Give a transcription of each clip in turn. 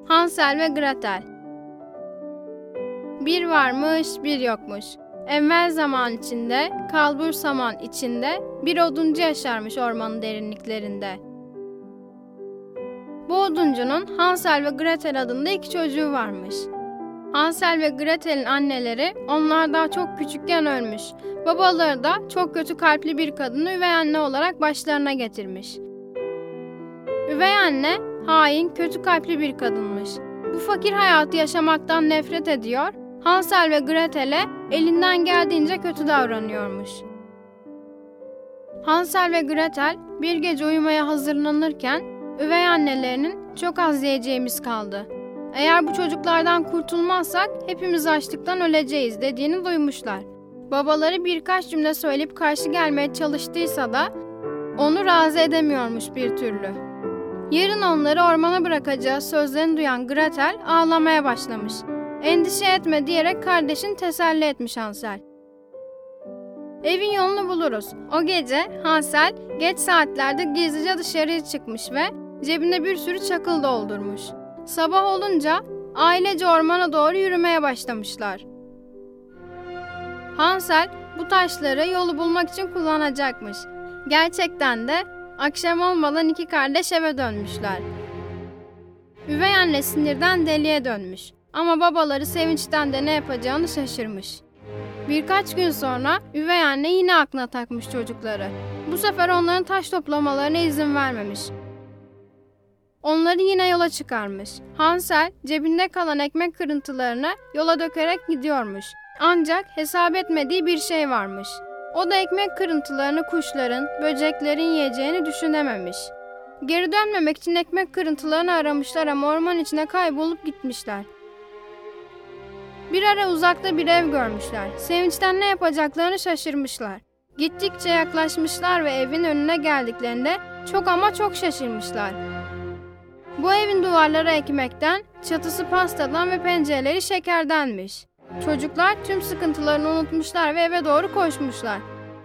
Hansel ve Gretel. Bir varmış, bir yokmuş. Evvel zaman içinde, kalbur saman içinde, bir oduncu yaşarmış ormanın derinliklerinde. Bu oduncunun Hansel ve Gretel adında 2 çocuğu varmış. Hansel ve Gretel'in anneleri onlar daha çok küçükken ölmüş. Babaları da çok kötü kalpli bir kadını üvey anne olarak başlarına getirmiş. Üvey anne hain, kötü kalpli bir kadınmış. Bu fakir hayatı yaşamaktan nefret ediyor, Hansel ve Gretel'e elinden geldiğince kötü davranıyormuş. Hansel ve Gretel bir gece uyumaya hazırlanırken üvey annelerinin çok az yiyeceğimiz kaldı. Eğer bu çocuklardan kurtulmazsak hepimiz açlıktan öleceğiz dediğini duymuşlar. Babaları birkaç cümle söyleyip karşı gelmeye çalıştıysa da onu razı edemiyormuş bir türlü. Yarın onları ormana bırakacağı sözlerini duyan Gretel ağlamaya başlamış. Endişe etme diyerek kardeşini teselli etmiş Hansel. Evin yolunu buluruz. O gece Hansel geç saatlerde gizlice dışarıya çıkmış ve cebine bir sürü çakıl doldurmuş. Sabah olunca ailece ormana doğru yürümeye başlamışlar. Hansel bu taşları yolu bulmak için kullanacakmış. Gerçekten de akşam olmadan 2 kardeş eve dönmüşler. Üvey anne sinirden deliye dönmüş ama babaları sevinçten de ne yapacağını şaşırmış. Birkaç gün sonra üvey anne yine aklına takmış çocukları. Bu sefer onların taş toplamalarına izin vermemiş. Onları yine yola çıkarmış. Hansel cebinde kalan ekmek kırıntılarını yola dökerek gidiyormuş. Ancak hesap etmediği bir şey varmış. O da ekmek kırıntılarını kuşların, böceklerin yiyeceğini düşünememiş. Geri dönmemek için ekmek kırıntılarını aramışlar ama orman içine kaybolup gitmişler. Bir ara uzakta bir ev görmüşler. Sevinçten ne yapacaklarını şaşırmışlar. Gittikçe yaklaşmışlar ve evin önüne geldiklerinde çok ama çok şaşırmışlar. Bu evin duvarları ekmekten, çatısı pastadan ve pencereleri şekerdenmiş. Çocuklar tüm sıkıntılarını unutmuşlar ve eve doğru koşmuşlar.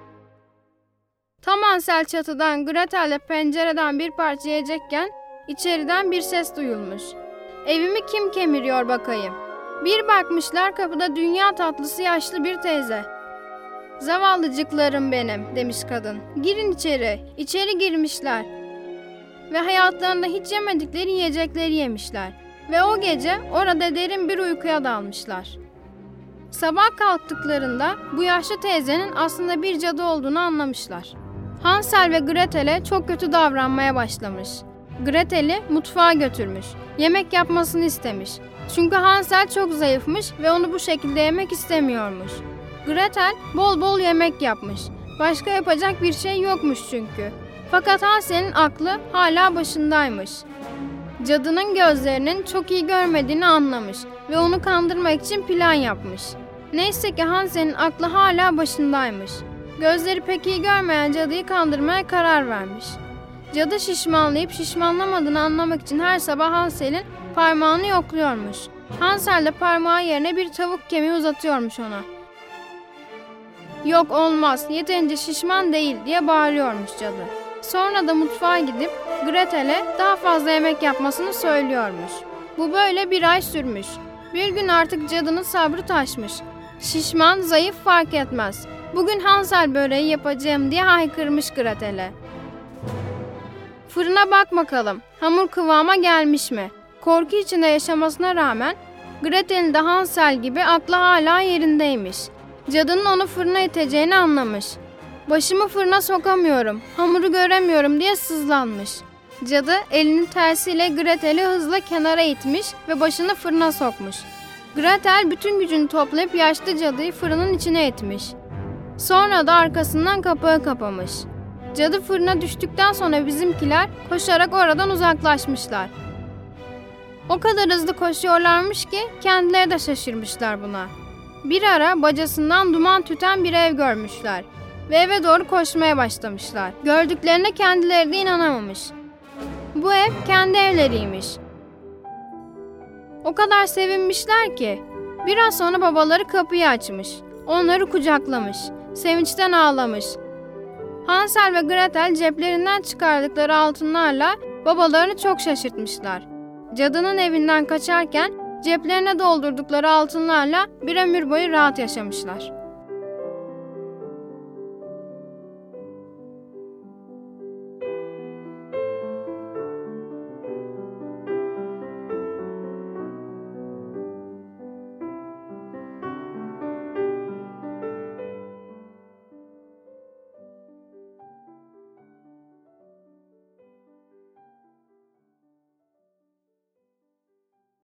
Tam Hansel çatıdan Gretel'le pencereden bir parça yiyecekken içeriden bir ses duyulmuş. Evimi kim kemiriyor bakayım? Bir bakmışlar kapıda dünya tatlısı yaşlı bir teyze. Zavallıcıklarım benim demiş kadın. Girin içeri. İçeri girmişler. Ve hayatlarında hiç yemedikleri yiyecekleri yemişler. Ve o gece orada derin bir uykuya dalmışlar. Sabah kalktıklarında bu yaşlı teyzenin aslında bir cadı olduğunu anlamışlar. Hansel ve Gretel'e çok kötü davranmaya başlamış. Gretel'i mutfağa götürmüş. Yemek yapmasını istemiş. Çünkü Hansel çok zayıfmış ve onu bu şekilde yemek istemiyormuş. Gretel bol bol yemek yapmış. Başka yapacak bir şey yokmuş çünkü. Fakat Hansel'in aklı hala başındaymış. Cadının gözlerinin çok iyi görmediğini anlamış ve onu kandırmak için plan yapmış. Neyse ki Hansel'in aklı hala başındaymış. Gözleri pek iyi görmeyen cadıyı kandırmaya karar vermiş. Cadı şişmanlayıp şişmanlamadığını anlamak için her sabah Hansel'in parmağını yokluyormuş. Hansel de parmağı yerine bir tavuk kemiği uzatıyormuş ona. Yok olmaz, yeterince şişman değil diye bağırıyormuş cadı. Sonra da mutfağa gidip Gretel'e daha fazla yemek yapmasını söylüyormuş. Bu böyle bir ay sürmüş. Bir gün artık cadının sabrı taşmış. Şişman, zayıf fark etmez. Bugün Hansel böreği yapacağım diye haykırmış Gretel'e. Fırına bak bakalım, hamur kıvama gelmiş mi? Korku içinde yaşamasına rağmen Gretel'in de Hansel gibi aklı hala yerindeymiş. Cadının onu fırına iteceğini anlamış. Başımı fırına sokamıyorum, hamuru göremiyorum diye sızlanmış. Cadı elinin tersiyle Gretel'i hızla kenara itmiş ve başını fırına sokmuş. Gretel bütün gücünü toplayıp yaşlı cadıyı fırının içine itmiş. Sonra da arkasından kapağı kapamış. Cadı fırına düştükten sonra bizimkiler koşarak oradan uzaklaşmışlar. O kadar hızlı koşuyorlarmış ki kendileri de şaşırmışlar buna. Bir ara bacasından duman tüten bir ev görmüşler ve eve doğru koşmaya başlamışlar. Gördüklerine kendileri de inanamamış. Bu ev kendi evleriymiş. O kadar sevinmişler ki biraz sonra babaları kapıyı açmış. Onları kucaklamış. Sevinçten ağlamış. Hansel ve Gretel ceplerinden çıkardıkları altınlarla babalarını çok şaşırtmışlar. cadının evinden kaçarken ceplerine doldurdukları altınlarla bir ömür boyu rahat yaşamışlar.